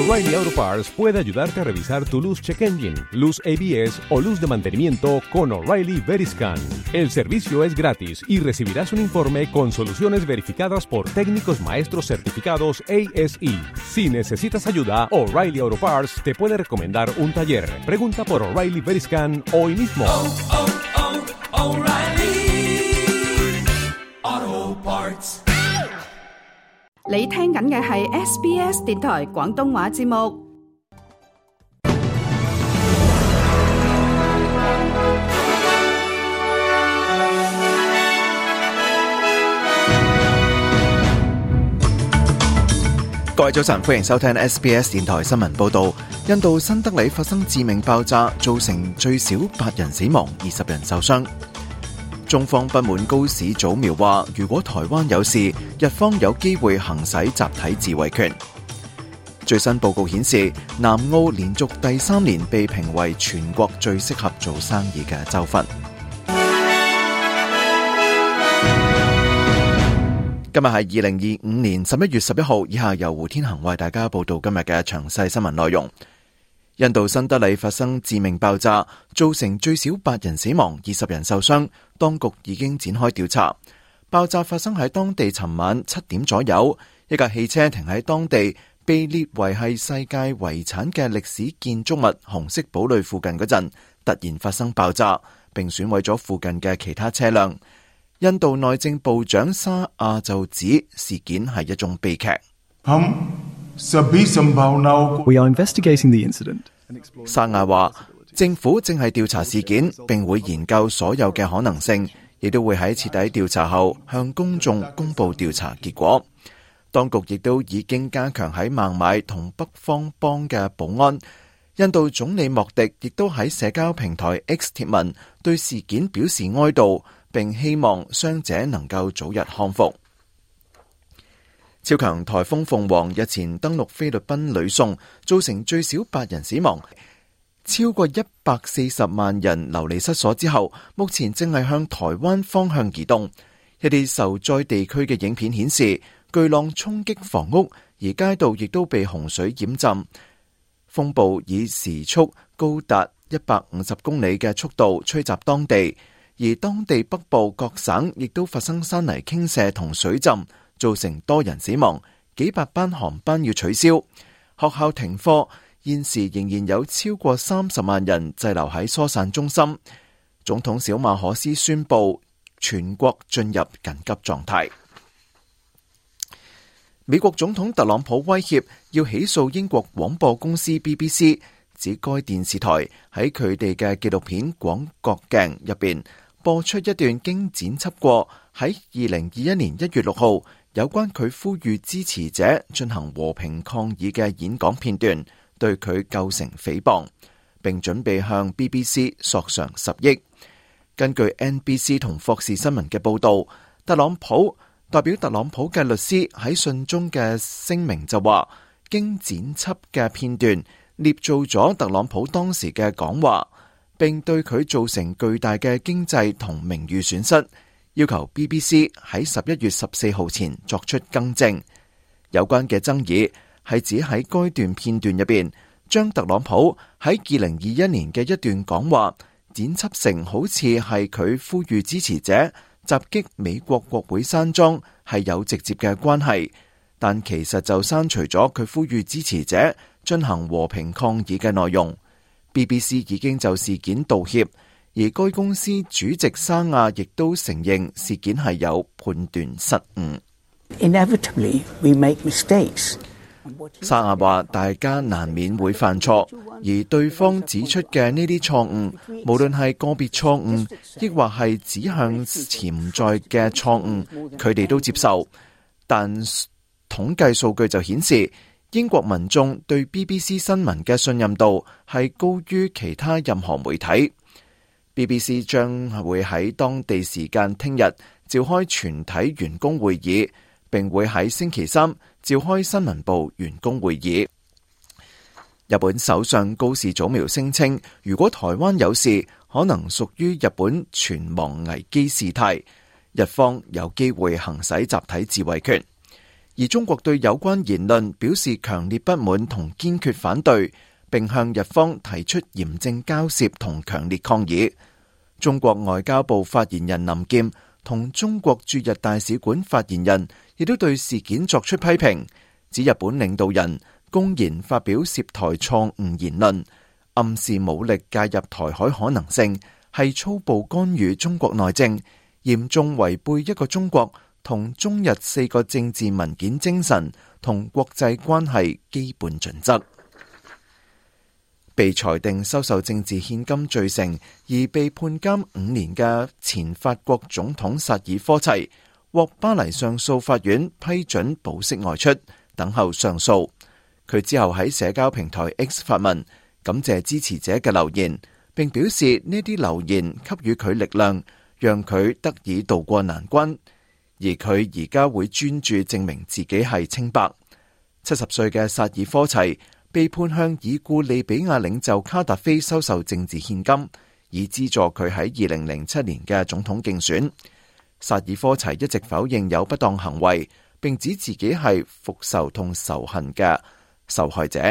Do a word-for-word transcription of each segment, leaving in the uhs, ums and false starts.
O'Reilly Auto Parts puede ayudarte a revisar tu luz check engine, luz A B S o luz de mantenimiento con O'Reilly Veriscan. El servicio es gratis y recibirás un informe con soluciones verificadas por técnicos maestros certificados A S E. Si necesitas ayuda, O'Reilly Auto Parts te puede recomendar un taller. Pregunta por O'Reilly Veriscan hoy mismo. Oh, oh, oh, O'Reilly Auto Parts。 你聽緊嘅係 S B S 電台廣東話節目。 各位早晨，歡迎收聽 S B S 電台新聞報道。印度新德里發生致命爆炸，造成最少八人死亡，二十人受傷。中方不滿高市早苗話，如果台灣有事，日方有機會行使集體自衛權。最新報告顯示，南澳連續第三年被評為全國最適合做生意嘅州份。今日係二零二五年十一月十一號，以下由胡天恒為大家報道今日嘅詳細新聞內容。印度新德里發生致命爆炸，造成最少八人死亡，二十人受傷。當局已經展開調查。爆炸發生喺當地尋晚七點左右，一架汽車停喺當地被列為係世界遺產嘅歷史建築物紅色堡壘附近嗰陣，突然發生爆炸，並損毀咗附近嘅其他車輛。印度內政部長沙亞就指事件係一種悲劇。 We are investigating the incident. 沙亞話，政府正係調查事件，並會研究所有嘅可能性，亦都會喺徹底調查後向公眾公佈調查結果。當局亦都已經加強喺孟買同北方邦嘅保安。印度總理莫迪亦都喺社交平台 X 貼文對事件表示哀悼，並希望傷者能夠早日康復。超強颱風鳳凰日前登陸菲律賓呂宋，造成最少八人死亡，超過一百四十萬人流離失所之後，目前正係向台灣方向移動。一啲受災地區嘅影片顯示，巨浪衝擊房屋，而街道亦都被洪水淹浸。風暴以時速高達一百五十公里嘅速度吹襲當地，而當地北部各省亦都發生山泥傾瀉同水浸，造成多人死亡，幾百班航班要取消，學校停課，現時仍然有超過三十萬人滯留喺疏散中心。總統小馬可斯宣布全國進入緊急狀態。美國總統特朗普威脅要起訴英國廣播公司 B B C， 指該電視台喺佢哋嘅紀錄片廣角鏡入邊播出一段經剪輯過喺二零二一年一月六號有關佢呼籲支持者進行和平抗議嘅演講片段，對佢構成誹謗，並準備向 B B C 索償十億。根據 N B C 同霍士新聞嘅報道，特朗普代表特朗普嘅律師喺信中嘅聲明就話，經剪輯嘅片段捏造咗特朗普當時嘅講話，並對佢造成巨大嘅經濟同名譽損失，要求 B B C 喺十一月十四號前作出更正。有關嘅爭議係指喺該段片段入邊，將特朗普喺二零二一年嘅一段講話剪輯成好似係佢呼籲支持者襲擊美國國會山莊係有直接嘅關係，但其實就刪除咗佢呼籲支持者進行和平抗議嘅內容。B B C 已經就事件道歉，而該公司主席沙亞亦都承認事件係有判斷失誤。 Inevitably, we make mistakes. 沙亞話：大家難免會犯錯，而對方指出嘅呢啲錯誤，無論係個別錯誤，亦或係指向潛在嘅錯誤，佢哋都接受。但統計數據就顯示，英國民眾對 B B C 新聞嘅信任度係高於其他任何媒體。B B C 將會喺當地時間聽日召開全體員工會議，並會喺星期三召開新聞部員工會議。日本首相高市早苗聲稱，如果台灣有事，可能屬於日本存亡危機事態，日方有機會行使集體自衛權。 而中國對有關言論表示強烈不滿同堅決反對，並向日方提出嚴正交涉同強烈抗議。中國外交部發言人林劍同中國駐日大使館發言人亦都對事件作出批評，指日本領導人公然發表涉台錯誤言論，暗示武力介入台海可能性，係粗暴干預中國內政，嚴重違背一個中國同中日四個政治文件精神同國際關係基本準則。被裁定收受政治獻金罪成而被判監五年嘅前法國總統薩爾科齊獲巴黎上訴法院批准保釋外出，等候上訴。佢之後喺社交平台 X 發文感謝支持者嘅留言，並表示呢啲留言給予佢力量，讓佢得以渡過難關。而佢而家會專注證明自己係清白。七十歲嘅薩爾科齊被判向已故利比亞領袖卡達菲收受政治獻金，以資助佢喺二零零七年嘅總統競選。薩爾科齊一直否認有不當行為，並指自己係復仇同仇恨嘅受害者。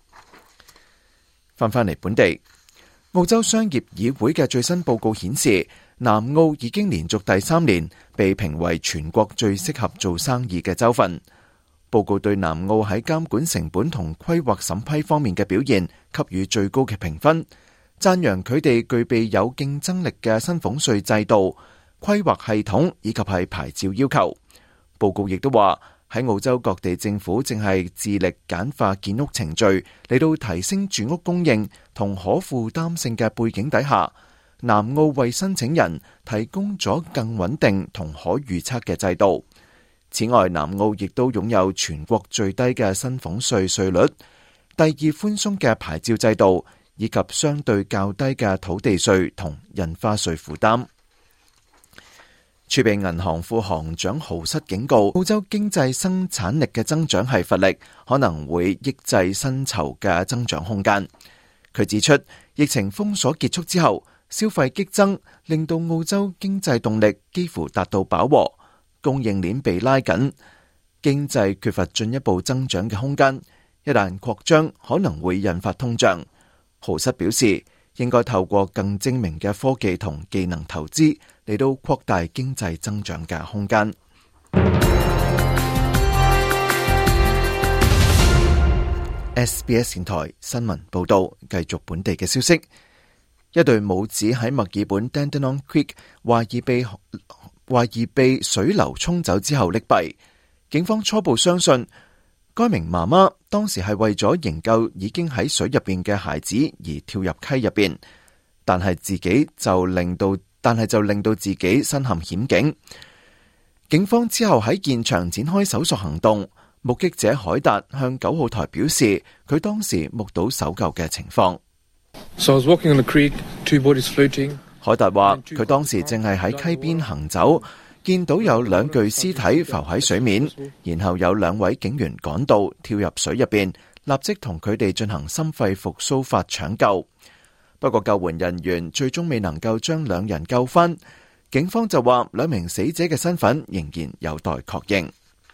翻返嚟本地，澳洲商業議會嘅最新報告顯示，南澳已經連續第三年被評為全國最適合做生意嘅州份。報告對南澳喺監管成本同規劃審批方面嘅表現給予最高嘅評分，讚揚佢哋具備有競爭力嘅薪俸稅制度、規劃系統以及係牌照要求。報告亦都話，喺澳洲各地政府正係致力簡化建屋程序，嚟到提升住屋供應同可負擔性嘅背景底下，南澳為申請人提供咗更穩定同可預測嘅制度。此外，南澳亦都擁有全國最低嘅薪俸稅稅率、第二寬鬆嘅牌照制度，以及相對較低嘅土地稅同印花稅負擔。儲備銀行副行長豪瑟警告，澳洲經濟生產力嘅增長係乏力，可能會抑制薪酬嘅增長空間。佢指出，疫情封鎖結束之後，消費激增，令到澳洲經濟動力幾乎達到飽和，供應鏈被拉緊，經濟缺乏進一步增長嘅空間。一旦擴張，可能會引發通脹。豪瑟表示，應該透過更精明嘅科技同技能投資嚟到擴大經濟增長嘅空間。S B S 電台新聞報道，繼續本地嘅消息。一對母子喺墨爾本 Dandenong Creek 懷疑被懷疑被水流沖走之後溺斃，警方初步相信該名媽媽當時係為咗營救已經喺水入邊嘅孩子而跳入溪入邊，但係自己就令到但係就令到自己身陷險境。警方之後喺現場展開搜索行動，目擊者海達向九號台表示，佢當時目睹搜救嘅情況。 So I was walking on the creek, two bodies floating. 海達話佢當時正係喺溪邊行走，見到有兩具屍體浮喺水面，然後有兩位警員趕到跳入水入邊，立即同佢哋進行心肺復甦法搶救。不過救援人員最終未能夠將兩人救返。警方就話兩名死者嘅身份仍然有待確認。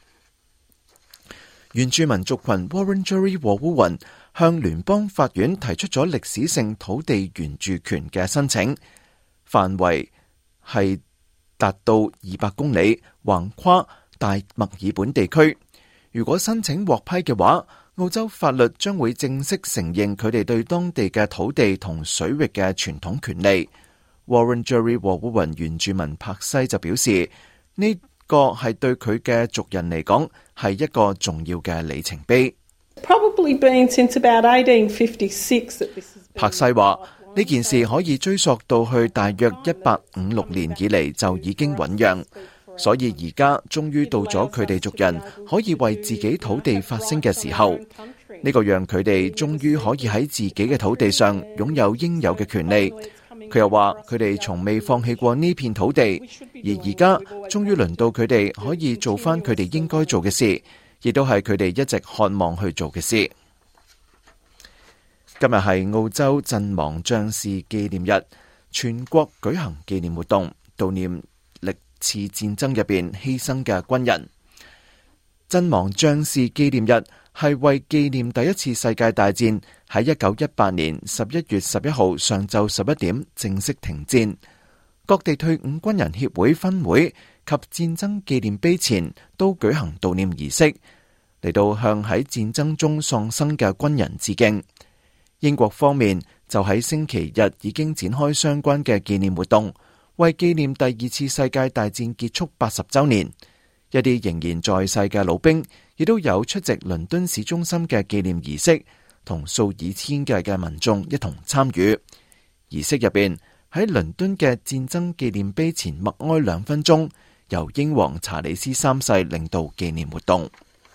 原住民族群 Wurundjeri Woi-wurrung 向聯邦法院提出咗歷史性土地原住權嘅申請，範圍係達到二百公里，橫跨大墨爾本地區。如果申請獲批嘅話，澳洲法律將會正式承認佢哋對當地嘅土地同水域嘅傳統權利。Wurundjeri Woi-wurrung 原住民柏西就表示，呢、這個係對佢嘅族人嚟講係一個重要嘅里程碑。 Probably been since about eighteen fifty-six that this has been. 柏西話呢件事可以追溯到去大約一八五六年以嚟就已經醞釀，所以而家終於到咗佢哋族人可以為自己土地發聲嘅時候。呢、這個讓佢哋終於可以喺自己嘅土地上擁有應有嘅權利。佢又話佢哋從未放棄過呢片土地，而而家終於輪到佢哋可以做翻佢哋應該做嘅事，亦都係佢哋一直渴望去做嘅事。今日係澳洲陣亡將士紀念日，全國舉行紀念活動，悼念歷次戰爭入邊犧牲嘅軍人。 陣亡將士紀念日係為紀念第一次世界大戰喺一九一八年十一月十一號上晝十一點正式停戰。各地退伍軍人協會分會及戰爭紀念碑前都舉行悼念儀式，嚟到向喺戰爭中喪生嘅軍人致敬。英國方面就喺星期日已經展開相關嘅紀念活動，為紀念第二次世界大戰結束八十週年。一啲仍然在世嘅老兵亦都有出席倫敦市中心嘅紀念儀式，同數以千計嘅民眾一同參與。儀式入邊喺倫敦嘅戰爭紀念碑前默哀兩分鐘，由英皇查理斯三世領導紀念活動。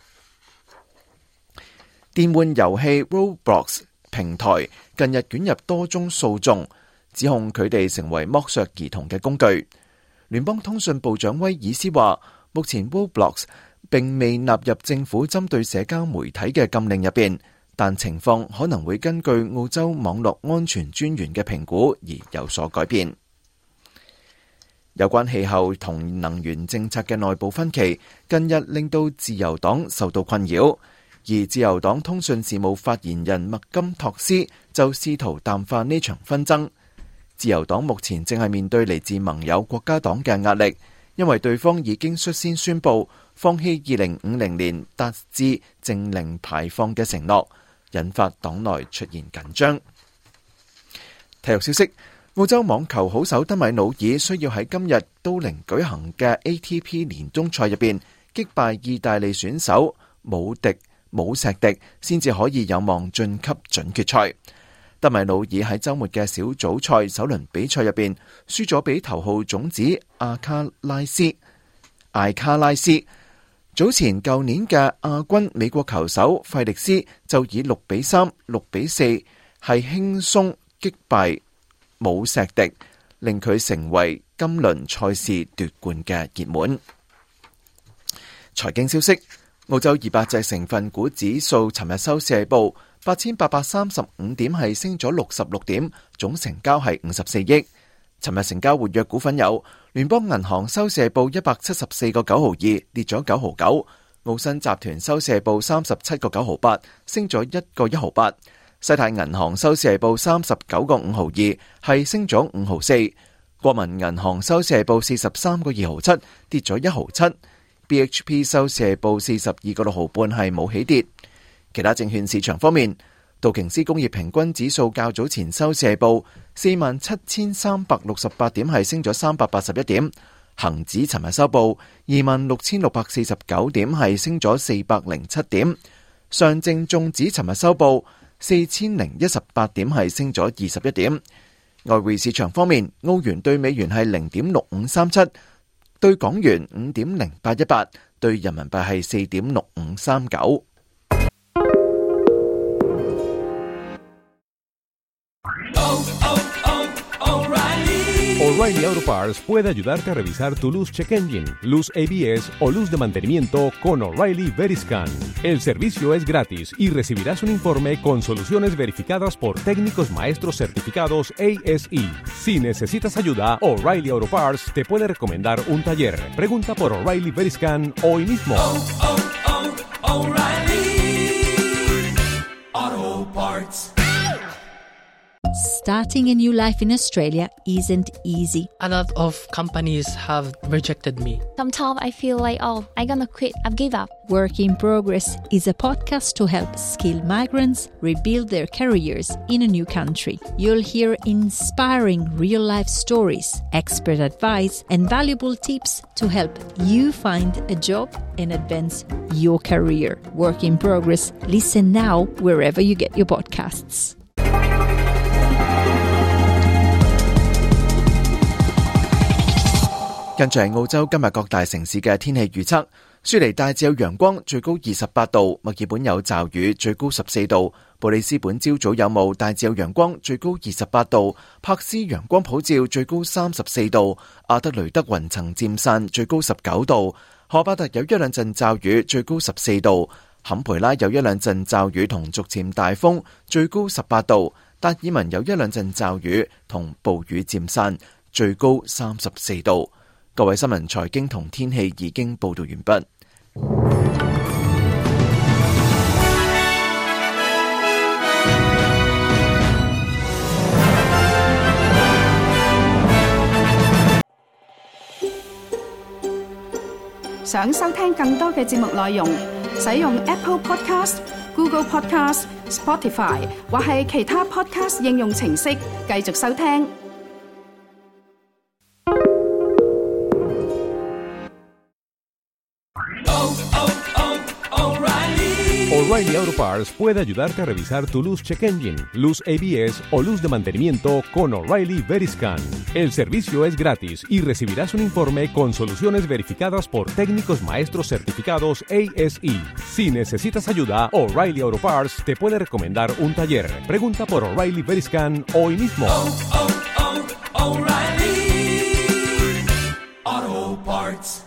電玩遊戲 Roblox 平台近日捲入多宗訴訟，指控佢哋成為剝削兒童嘅工具。聯邦通訊部長威爾斯話，目前 Roblox 並未納入政府針對社交媒體嘅禁令入邊，但情況可能會根據澳洲網絡安全專員嘅評估而有所改變。有關氣候同能源政策嘅內部分歧，近日令到自由黨受到困擾，而自由黨通訊事務發言人麥金托斯就試圖淡化呢場紛爭。自由黨目前正係面對嚟自盟友國家黨嘅壓力，因為對方已經率先宣布放棄二零五零年達至淨零排放嘅承諾，引發黨內出現緊張。體育消息，澳洲網球好手德米努爾需要喺今日都靈舉行嘅 A T P 年終賽入邊擊敗意大利選手姆迪姆錫迪，先至可以有望晉級準決賽。德米努爾喺周末嘅小組賽首輪比賽入邊輸咗俾頭號種子阿卡拉斯艾卡拉斯。早前舊年嘅亞軍美國球手費力斯就以六比三、六比四係輕鬆擊敗姆錫迪，令佢成為今輪賽事奪冠嘅熱門。財經消息，澳洲二百隻成分股指數尋日收市係報八千八百三十五點，係升咗六十六點，總成交係五十四億。尋日成交活躍股份有聯邦銀行收市係報一百七十四個九毫二，跌咗九毫九；澳新集團收市係報三十七個九毫八，升咗一個一毫八；西太銀行收市係報三十九個五毫二，係升咗五毫四；國民銀行收市係報四十三個二毫七，跌咗一毫七； B H P 收市係報四十二個六毫半，係冇起跌。其他證券市場方面，道瓊斯工業平均指數較早前收市係報四萬七千三百六十八點，係升咗三百八十一點。恒指尋日收報二萬六千六百四十九點，係升咗四百零七點。上證綜指尋日收報四千零一十八點，係升咗二十一點。外匯市場方面，澳元對美元係零點六五三七，對港元五點零八一八，對人民幣係四點六五三九。 O'Reilly Auto Parts puede ayudarte a revisar tu luz check engine, luz A B S o luz de mantenimiento con O'Reilly Veriscan. El servicio es gratis y recibirás un informe con soluciones verificadas por técnicos maestros certificados A S E. Si necesitas ayuda, O'Reilly Auto Parts te puede recomendar un taller. Pregunta por O'Reilly Veriscan hoy mismo. Oh, oh, oh, O'Reilly Auto Parts. Starting a new life in Australia isn't easy. A lot of companies have rejected me. Sometimes I feel like, oh, I'm gonna quit, I've give up. Work in Progress is a podcast to help skilled migrants rebuild their careers in a new country. You'll hear inspiring real-life stories, expert advice, and valuable tips to help you find a job and advance your career. Work in Progress. Listen now wherever you get your podcasts. 跟住係澳洲今日各大城市嘅天氣預測，雪梨大致有陽光，最高二十八度；墨爾本有驟雨，最高十四度；布里斯本朝早有霧，大致有陽光，最高二十八度；柏斯陽光普照，最高三十四度；阿德雷德雲層漸散，最高十九度；荷巴特有一兩陣驟雨，最高十四度；坎培拉有一兩陣驟雨同逐漸大風，最高十八度；達爾文有一兩陣驟雨同暴雨漸散，最高三十四度。各位新聞、財經同天氣已經報道完畢。 想收聽更多嘅節目內容，使用 Apple Podcast、Google Podcast、Spotify 或係其他 Podcast 應用程式繼續收聽。 O'Reilly Auto Parts puede ayudarte a revisar tu luz check engine, luz A B S o luz de mantenimiento con O'Reilly Veriscan. El servicio es gratis y recibirás un informe con soluciones verificadas por técnicos maestros certificados A S E. Si necesitas ayuda, O'Reilly Auto Parts te puede recomendar un taller. Pregunta por O'Reilly Veriscan hoy mismo. Oh, oh, oh, O'Reilly Auto Parts.